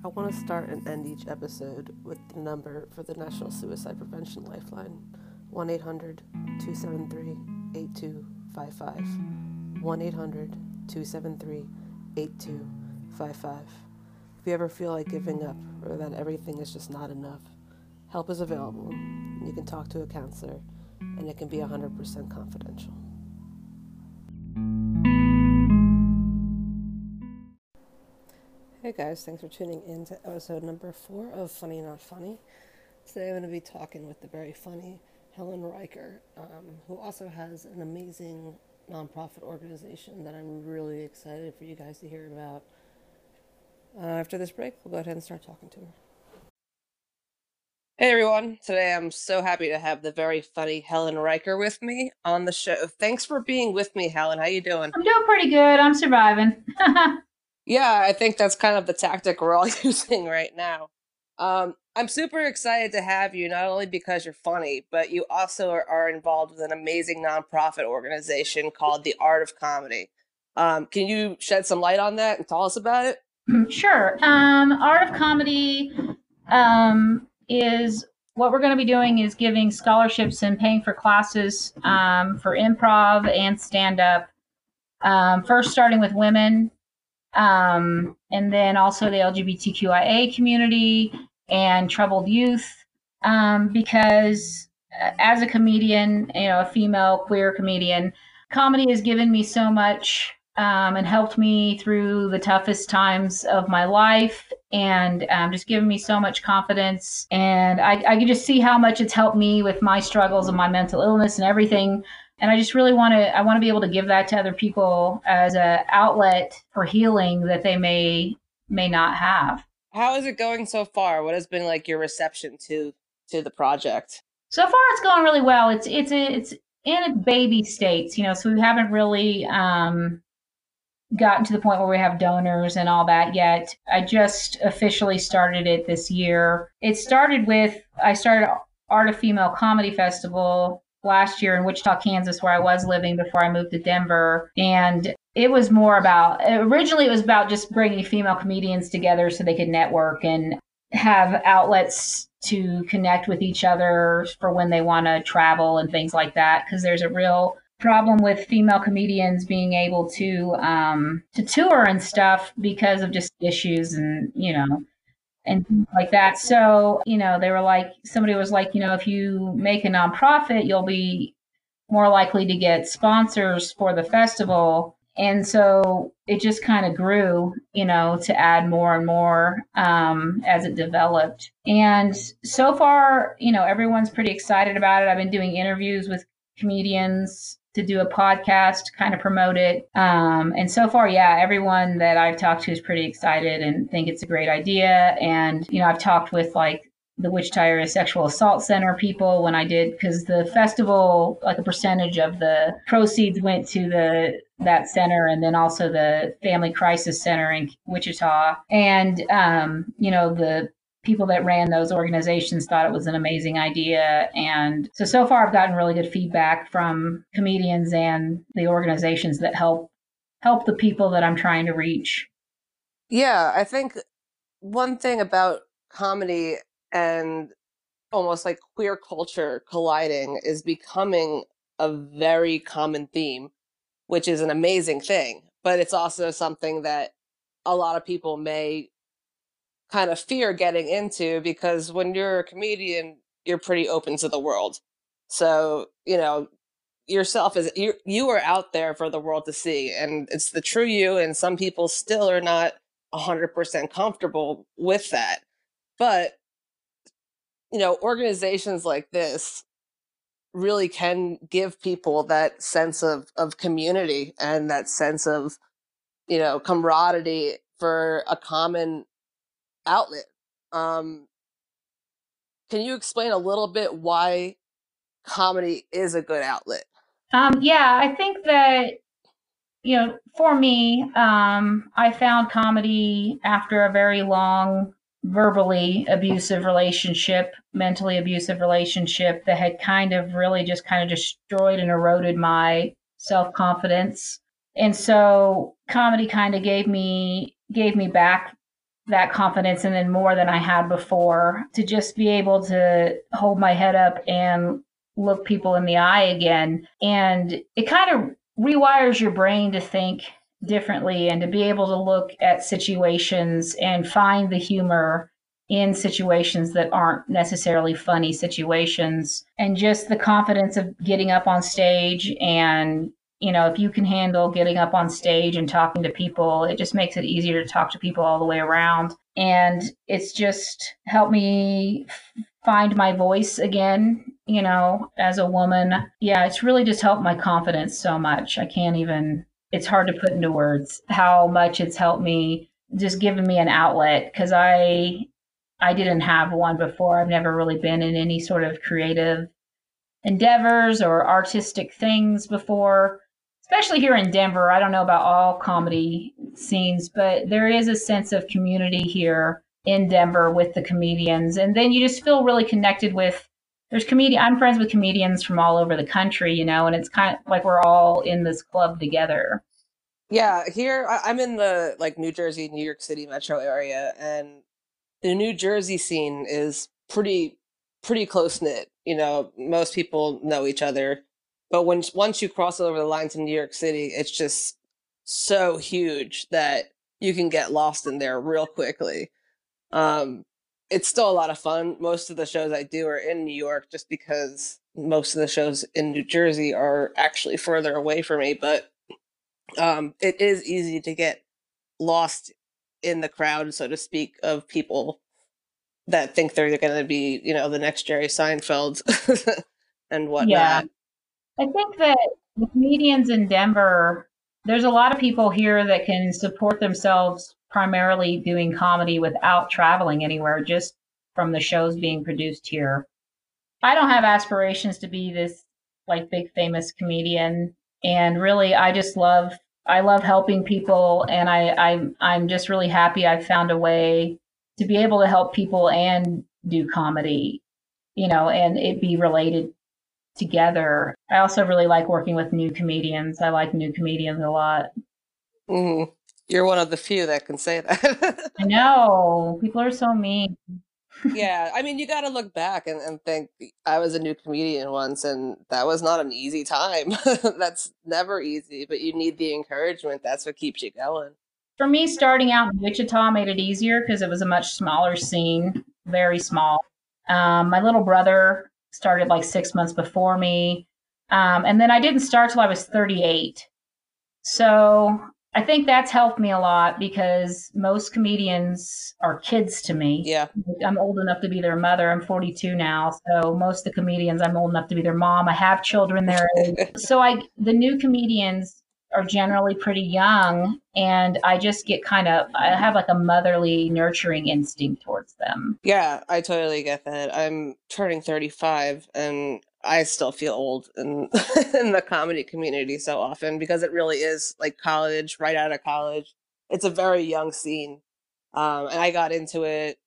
I want to start and end each episode with the number for the National Suicide Prevention Lifeline, 1-800-273-8255, 1-800-273-8255. If you ever feel like giving up or that everything is just not enough, help is available. You can talk to a counselor, and it can be 100% confidential. Hey guys, thanks for tuning in to episode number 4 of Funny Not Funny. Today I'm going to be talking with the very funny Helen Riker, who also has an amazing nonprofit organization that I'm really excited for you guys to hear about. After this break, we'll go ahead and start talking to her. Hey everyone, today I'm so happy to have the very funny Helen Riker with me on the show. Thanks for being with me, Helen. How you doing? I'm doing pretty good. I'm surviving. Yeah, I think that's kind of the tactic we're all using right now. I'm super excited to have you, not only because you're funny, but you also are involved with an amazing nonprofit organization called The Art of Comedy. Can you shed some light on that and tell us about it? Sure. Art of Comedy is what we're going to be doing is giving scholarships and paying for classes for improv and stand-up. First starting with women, and then also the LGBTQIA community and troubled youth, because as a comedian, a female queer comedian, comedy has given me so much and helped me through the toughest times of my life, and just given me so much confidence. And I can just see how much it's helped me with my struggles and my mental illness and everything. And I just really want to be able to give that to other people as an outlet for healing that they may not have. How is it going so far? What has been like your reception to the project? So far, it's going really well. It's in its baby states, so we haven't really gotten to the point where we have donors and all that yet. I just officially started it this year. It started I started Art of Female Comedy Festival last year in Wichita, Kansas, where I was living before I moved to Denver. And it was originally it was about just bringing female comedians together so they could network and have outlets to connect with each other for when they want to travel and things like that. Because there's a real problem with female comedians being able to tour and stuff because of just issues and things like that. So, they were like, somebody was like, if you make a nonprofit, you'll be more likely to get sponsors for the festival. And so it just kind of grew, to add more and more as it developed. And so far, everyone's pretty excited about it. I've been doing interviews with comedians to do a podcast, kind of promote it. And so far, yeah, everyone that I've talked to is pretty excited and think it's a great idea. And, I've talked with like the Wichita Area Sexual Assault Center people when I did, because the festival, like a percentage of the proceeds went to that center, and then also the Family Crisis Center in Wichita. And, the people that ran those organizations thought it was an amazing idea. And so far I've gotten really good feedback from comedians and the organizations that help the people that I'm trying to reach. Yeah, I think one thing about comedy and almost like queer culture colliding is becoming a very common theme, which is an amazing thing. But it's also something that a lot of people may kind of fear getting into, because when you're a comedian, you're pretty open to the world. So, yourself is you are out there for the world to see, and it's the true you, and some people still are not 100% comfortable with that. But, organizations like this really can give people that sense of community and that sense of, camaraderie for a common outlet. Can you explain a little bit why comedy is a good outlet? Yeah, I think that, for me, I found comedy after a very long, verbally abusive relationship, mentally abusive relationship that had kind of really just kind of destroyed and eroded my self-confidence. And so comedy kind of gave me back that confidence and then more than I had before to just be able to hold my head up and look people in the eye again. And it kind of rewires your brain to think differently and to be able to look at situations and find the humor in situations that aren't necessarily funny situations, and just the confidence of getting up on stage. And if you can handle getting up on stage and talking to people, it just makes it easier to talk to people all the way around. And it's just helped me find my voice again, as a woman. Yeah, it's really just helped my confidence so much. I can't even, it's hard to put into words how much it's helped me, just given me an outlet, because I didn't have one before. I've never really been in any sort of creative endeavors or artistic things before, especially here in Denver. I don't know about all comedy scenes, but there is a sense of community here in Denver with the comedians. And then you just feel really connected with, I'm friends with comedians from all over the country, and it's kind of like we're all in this club together. Yeah, here I'm in the like New Jersey, New York City metro area, and the New Jersey scene is pretty close knit. Most people know each other, but once you cross over the line to New York City, it's just so huge that you can get lost in there real quickly. Um, it's still a lot of fun. Most of the shows I do are in New York, just because most of the shows in New Jersey are actually further away from me. But it is easy to get lost in the crowd, so to speak, of people that think they're going to be, the next Jerry Seinfeld and Yeah. whatnot. I think that the comedians in Denver, there's a lot of people here that can support themselves primarily doing comedy without traveling anywhere, just from the shows being produced here. I don't have aspirations to be this like big famous comedian, and really I love helping people, and I'm just really happy I found a way to be able to help people and do comedy, and it be related together. I also really like working with new comedians. I like new comedians a lot. Mm. You're one of the few that can say that. I know people are so mean. Yeah, I mean, you got to look back and think I was a new comedian once, and that was not an easy time. That's never easy, but you need the encouragement. That's what keeps you going. For me, starting out in Wichita made it easier because it was a much smaller scene, very small. My little brother started like 6 months before me. And then I didn't start till I was 38. So I think that's helped me a lot because most comedians are kids to me. Yeah. I'm old enough to be their mother. I'm 42 now. So most of the comedians, I'm old enough to be their mom. I have children their age. So the new comedians are generally pretty young, and I just get I have like a motherly nurturing instinct towards them. Yeah, I totally get that. I'm turning 35, and I still feel old in in the comedy community so often, because it really is like college, right out of college. It's a very young scene. And I got into it,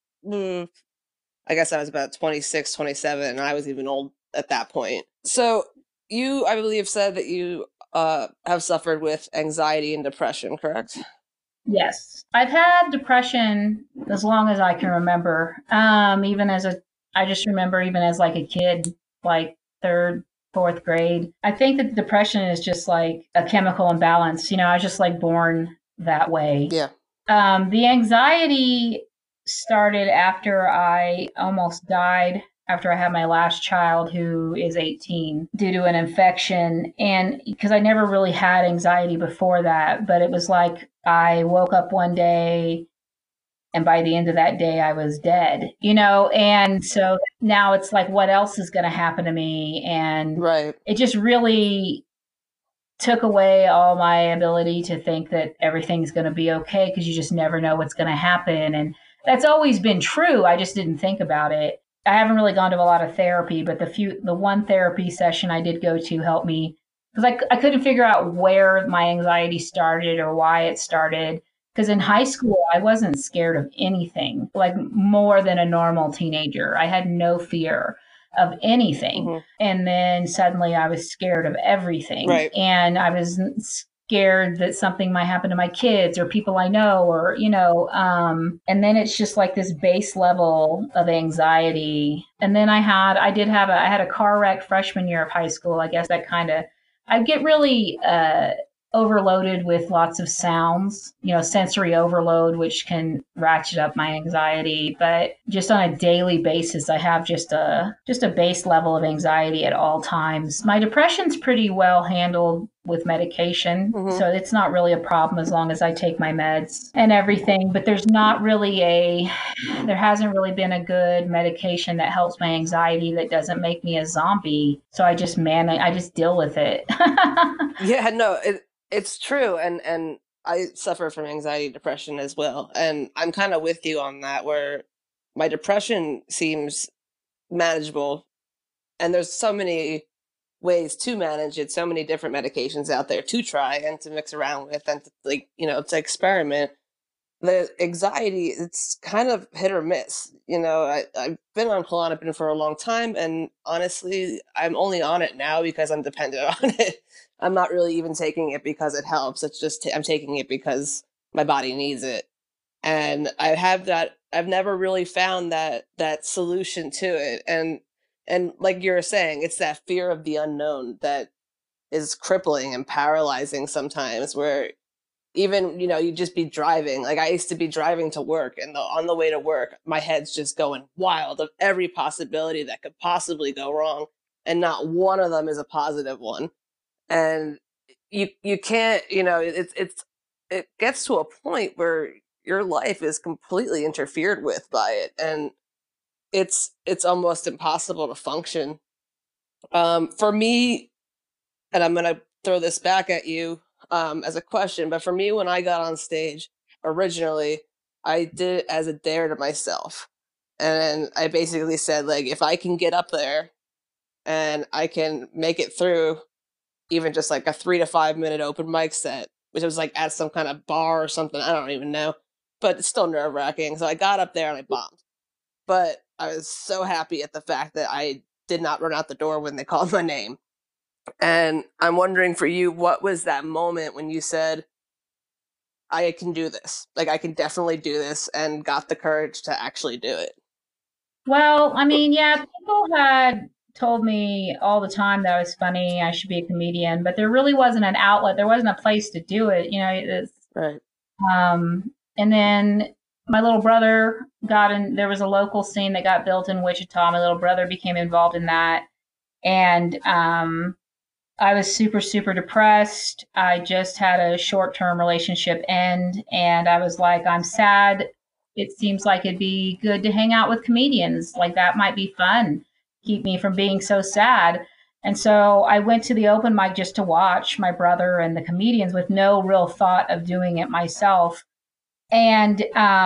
I guess I was about 26, 27, and I was even old at that point. So you, I believe, said that you have suffered with anxiety and depression, correct? Yes, I've had depression as long as I can remember. I just remember even as like a kid, like third, fourth grade. I think that depression is just like a chemical imbalance. I was just like born that way. Yeah. The anxiety started after I almost died, after I had my last child, who is 18, due to an infection. And because I never really had anxiety before that, but it was like I woke up one day and by the end of that day I was dead, and so now it's like, what else is going to happen to me? And Right. it just really took away all my ability to think that everything's going to be okay, because you just never know what's going to happen. And that's always been true. I just didn't think about it. I haven't really gone to a lot of therapy, but the one therapy session I did go to helped me, because I couldn't figure out where my anxiety started or why it started. Because in high school, I wasn't scared of anything, like more than a normal teenager. I had no fear of anything. Hmm. And then suddenly I was scared of everything. Right. And I was scared that something might happen to my kids or people I know, or, and then it's just like this base level of anxiety. And then I had a car wreck freshman year of high school. I guess that kind of, I get really, overloaded with lots of sounds, sensory overload, which can ratchet up my anxiety. But just on a daily basis, I have just a base level of anxiety at all times. My depression's pretty well handled with medication, Hmm. so it's not really a problem as long as I take my meds and everything. But there hasn't really been a good medication that helps my anxiety that doesn't make me a zombie. So I just deal with it. Yeah, no, it's true, and I suffer from anxiety, depression as well, and I'm kind of with you on that. Where my depression seems manageable, and there's so many ways to manage it, so many different medications out there to try and to mix around with, and to, like, to experiment. The anxiety, it's kind of hit or miss. I've been on Klonopin for a long time, and honestly, I'm only on it now because I'm dependent on it. I'm not really even taking it because it helps. It's just I'm taking it because my body needs it. And I've never really found that solution to it. And like you were saying, it's that fear of the unknown that is crippling and paralyzing sometimes, where even you just be driving. Like, I used to be driving to work, and on the way to work my head's just going wild of every possibility that could possibly go wrong, and not one of them is a positive one. And you can't, it gets to a point where your life is completely interfered with by it, and it's almost impossible to function. For me, and I'm gonna throw this back at you, as a question. But for me, when I got on stage originally, I did it as a dare to myself, and I basically said, like, if I can get up there and I can make it through even just like a 3 to 5 minute open mic set, which was like at some kind of bar or something, I don't even know, but it's still nerve wracking. So I got up there and I bombed, but I was so happy at the fact that I did not run out the door when they called my name. And I'm wondering for you, what was that moment when you said, I can do this? Like, I can definitely do this, and got the courage to actually do it. Well, I mean, yeah, people had told me all the time that I was funny, I should be a comedian, but there really wasn't an outlet. There wasn't a place to do it. Right. And then my little brother got in, there was a local scene that got built in Wichita. My little brother became involved in that. And I was super, super depressed. I just had a short term relationship end, and I was like, I'm sad. It seems like it'd be good to hang out with comedians. Like, that might be fun, keep me from being so sad. And so I went to the open mic just to watch my brother and the comedians with no real thought of doing it myself. And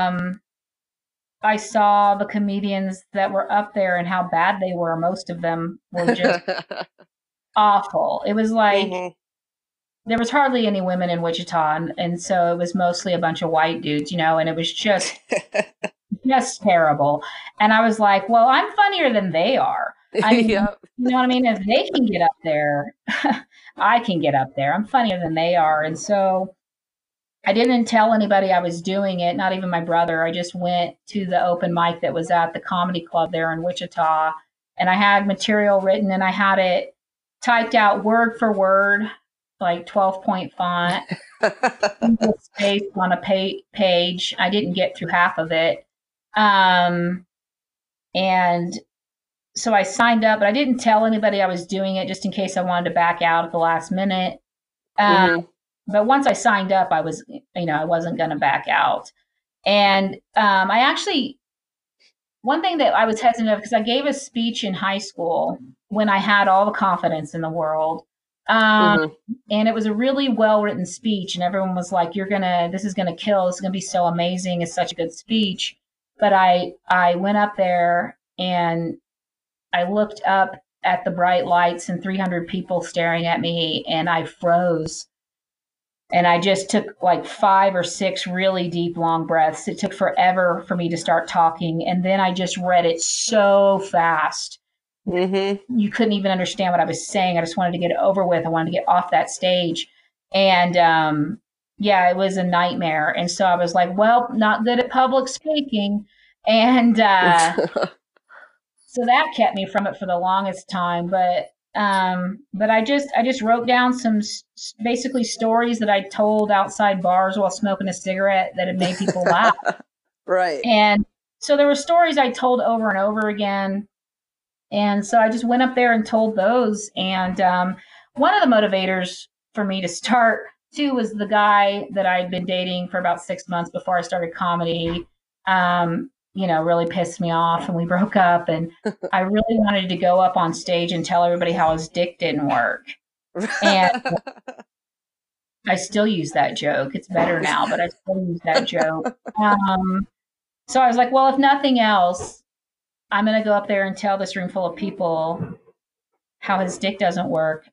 I saw the comedians that were up there and how bad they were. Most of them were just awful. It was like Hmm. there was hardly any women in Wichita, and so it was mostly a bunch of white dudes, and it was just terrible. And I was like, well, I'm funnier than they are. I mean, Yep. you know what I mean? If they can get up there, I can get up there. I'm funnier than they are. And so I didn't tell anybody I was doing it, not even my brother. I just went to the open mic that was at the comedy club there in Wichita, and I had material written and I had it typed out word for word, like 12-point font, single space on a page. I didn't get through half of it. Um, and so I signed up, but I didn't tell anybody I was doing it just in case I wanted to back out at the last minute. Um, Hmm. but once I signed up, I wasn't going to back out. And I actually, one thing that I was hesitant of, because I gave a speech in high school when I had all the confidence in the world. Um, Hmm. and it was a really well written speech, and everyone was like, this is gonna kill, this is gonna be so amazing, it's such a good speech. But I went up there and I looked up at the bright lights and 300 people staring at me, and I froze. And I just took like 5 or 6 really deep, long breaths. It took forever for me to start talking. And then I just read it so fast. Hmm. You couldn't even understand what I was saying. I just wanted to get it over with. I wanted to get off that stage. And yeah, it was a nightmare. And so I was like, well, not good at public speaking. And so that kept me from it for the longest time. But I just wrote down some basically stories that I told outside bars while smoking a cigarette that had made people laugh. Right. And so there were stories I told over and over again. And so I just went up there and told those. And one of the motivators for me to start too was the guy that I'd been dating for about 6 months before I started comedy. Really pissed me off, and we broke up. And I really wanted to go up on stage and tell everybody how his dick didn't work. And I still use that joke. It's better now, but I still use that joke. So I was like, well, if nothing else, I'm going to go up there and tell this room full of people how his dick doesn't work.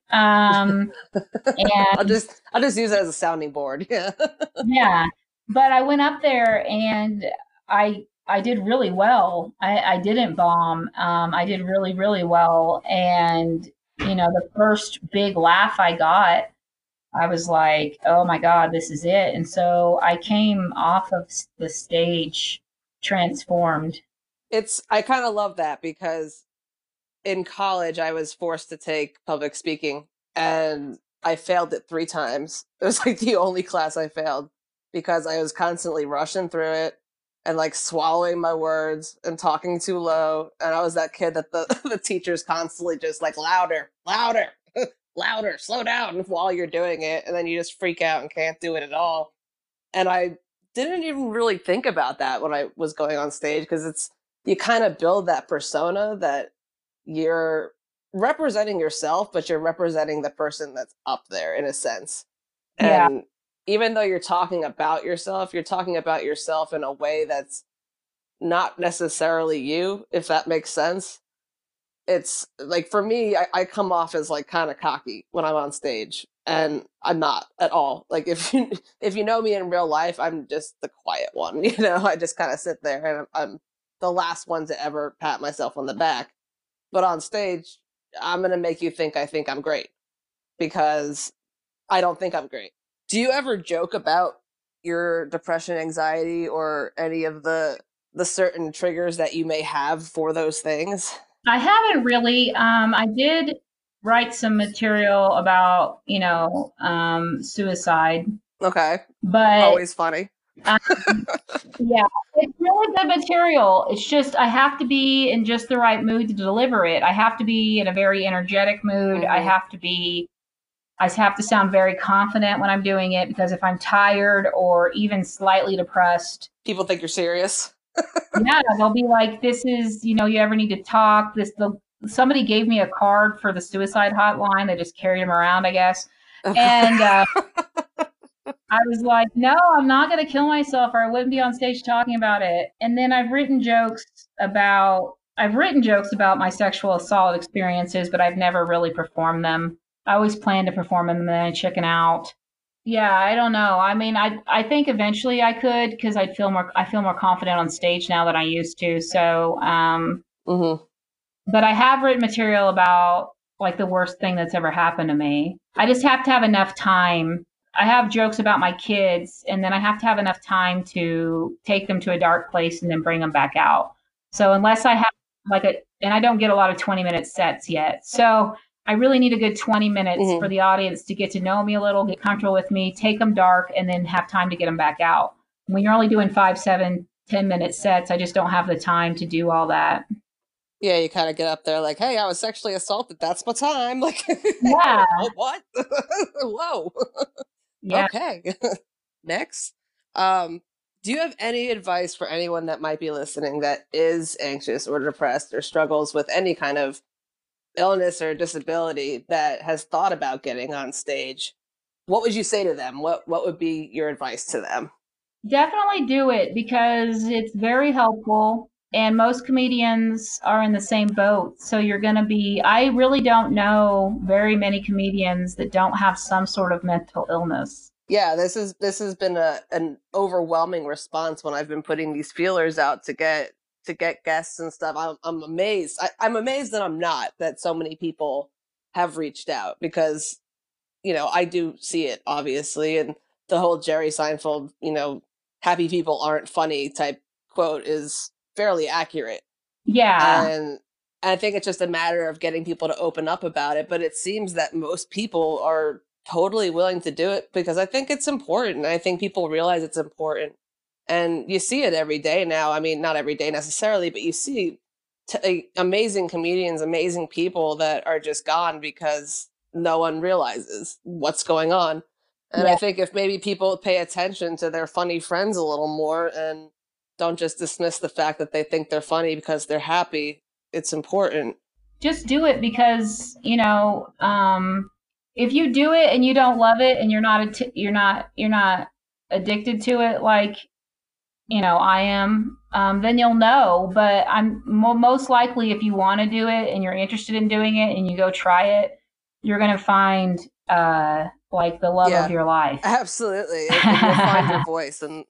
I'll And just use it as a sounding board. Yeah. yeah, but I went up there and I did really well. I didn't bomb. I did really, really well. And, the first big laugh I got, I was like, oh my God, this is it. And so I came off of the stage transformed. I kind of love that because in college I was forced to take public speaking and I failed it 3 times. It was like the only class I failed because I was constantly rushing through it and like swallowing my words and talking too low. And I was that kid that the the teachers constantly just like louder, louder, louder, slow down while you're doing it, and then you just freak out and can't do it at all. And I didn't even really think about that when I was going on stage because it's you kind of build that persona that you're representing yourself, but you're representing the person that's up there in a sense. Yeah. And even though you're talking about yourself, you're talking about yourself in a way that's not necessarily you, if that makes sense. It's like for me, I come off as like kind of cocky when I'm on stage, and I'm not at all. Like if you know me in real life, I'm just the quiet one. I just kind of sit there and I'm the last one to ever pat myself on the back. But on stage, I'm gonna make you think I'm great because I don't think I'm great. Do you ever joke about your depression, anxiety, or any of the certain triggers that you may have for those things? I haven't really. I did write some material about, suicide, Okay. but Always funny. um, yeah, it's really good material. It's just I have to be in just the right mood to deliver it. I have to be in a very energetic mood. Hmm. I have to sound very confident when I'm doing it because if I'm tired or even slightly depressed, People think you're serious. yeah, they'll be like, "This is, you ever need to talk?" Somebody gave me a card for the suicide hotline. They just carried them around, I guess. And I was like, "No, I'm not going to kill myself, or I wouldn't be on stage talking about it." And then I've written jokes about my sexual assault experiences, but I've never really performed them. I always plan to perform them and then I chicken out. Yeah, I don't know. I mean, I think eventually I could because I feel more confident on stage now than I used to. So, Hmm. but I have written material about like the worst thing that's ever happened to me. I just have to have enough time. I have jokes about my kids, and then I have to have enough time to take them to a dark place and then bring them back out. So unless I have and I don't get a lot of 20-minute sets yet. So I really need a good 20 minutes for Hmm. the audience to get to know me a little, get comfortable with me, take them dark, and then have time to get them back out. When you're only doing 5, 7, 10-minute sets, I just don't have the time to do all that. Yeah, you kind of get up there like, "Hey, I was sexually assaulted. That's my time." Like, Yeah. oh, what? Whoa. Yeah. Okay. Next. Um, do you have any advice for anyone that might be listening that is anxious or depressed or struggles with any kind of illness or disability that has thought about getting on stage? What would you say to them? What would be your advice to them? Definitely do it because it's very helpful and most comedians are in the same boat. So I really don't know very many comedians that don't have some sort of mental illness. Yeah, this has been an overwhelming response when I've been putting these feelers out to get guests and stuff. I'm amazed. I'm amazed that I'm not that so many people have reached out because I do see it, obviously, and the whole Jerry Seinfeld, happy people aren't funny type quote is fairly accurate. Yeah. And I think it's just a matter of getting people to open up about it. But it seems that most people are totally willing to do it because I think it's important. I think people realize it's important. And you see it every day now. I mean, not every day necessarily, but you see amazing comedians, amazing people that are just gone because no one realizes what's going on. And I Yeah. think if maybe people pay attention to their funny friends a little more and don't just dismiss the fact that they think they're funny because they're happy, it's important. Just do it because, if you do it and you don't love it and you're not addicted to it like, I am, then you'll know. But I'm most likely, if you want to do it and you're interested in doing it and you go try it, you're going to find like the love of Yeah, your life. absolutely. And you'll find your voice, and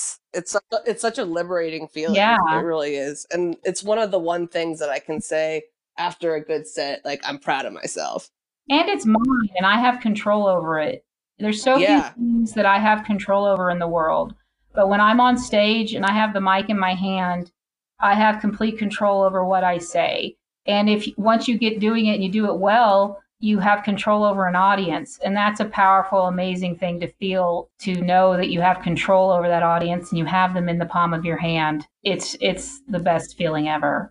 it's such a liberating feeling. It Yeah. really is. And it's one of the one things that I can say after a good set, like I'm proud of myself. And it's mine and I have control over it. There's so few Yeah. things that I have control over in the world. But when I'm on stage and I have the mic in my hand, I have complete control over what I say. And if once you get doing it and you do it well, you have control over an audience. And that's a powerful, amazing thing to feel, to know that you have control over that audience and you have them in the palm of your hand. It's the best feeling ever.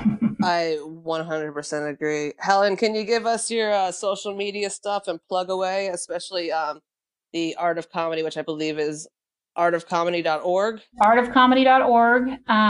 I 100% agree. Helen, can you give us your social media stuff and plug away, especially the Art of Comedy, which I believe is artofcomedy.org? Artofcomedy.org.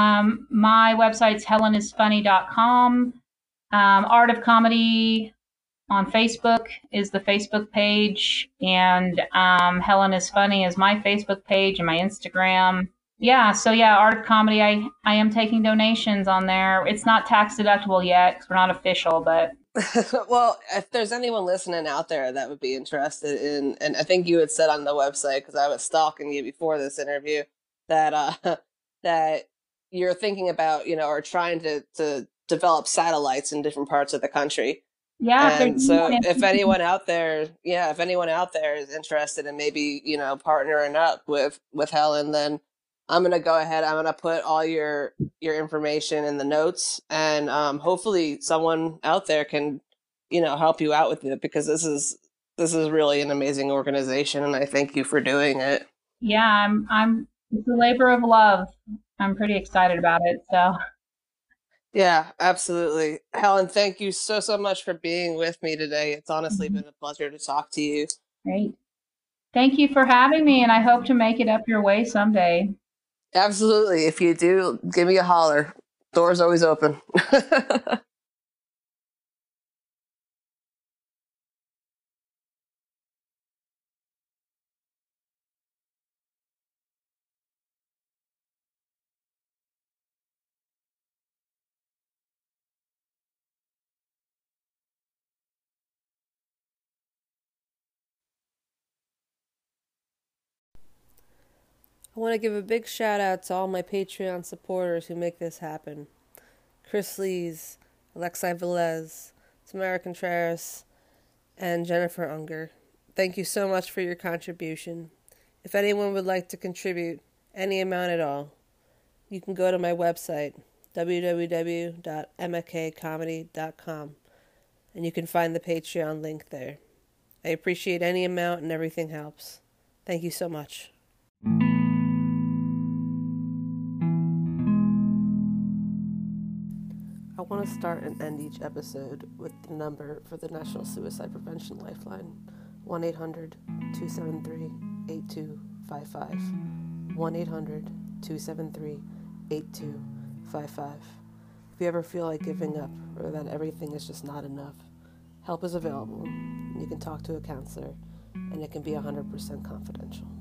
My website's helenisfunny.com. Art of Comedy on Facebook is the Facebook page, and Helen is Funny is my Facebook page and my Instagram. Yeah, so yeah, Art of Comedy. I am taking donations on there. It's not tax deductible yet because we're not official, but Well, if there's anyone listening out there that would be interested in, and I think you had said on the website because I was stalking you before this interview that that you're thinking about, or trying to develop satellites in different parts of the country. yeah, if there's And so if anyone out there, yeah, if anyone out there is interested in maybe, partnering up with Helen, then I'm gonna go ahead. I'm gonna put all your information in the notes, and hopefully someone out there can, help you out with it because this is really an amazing organization, and I thank you for doing it. yeah, I'm it's a labor of love. I'm pretty excited about it. So Yeah, absolutely. Helen, thank you so much for being with me today. It's honestly mhm, been a pleasure to talk to you. great. Thank you for having me, and I hope to make it up your way someday. Absolutely. If you do, give me a holler. Door's always open. I want to give a big shout out to all my Patreon supporters who make this happen. Chris Lees, Alexei Velez, Tamara Contreras, and Jennifer Unger. Thank you so much for your contribution. If anyone would like to contribute any amount at all, you can go to my website, www.mkkcomedy.com, and you can find the Patreon link there. I appreciate any amount and everything helps. Thank you so much. I want to start and end each episode with the number for the National Suicide Prevention Lifeline, 1-800-273-8255, 1-800-273-8255. If you ever feel like giving up or that everything is just not enough, help is available. You can talk to a counselor, and it can be 100% confidential.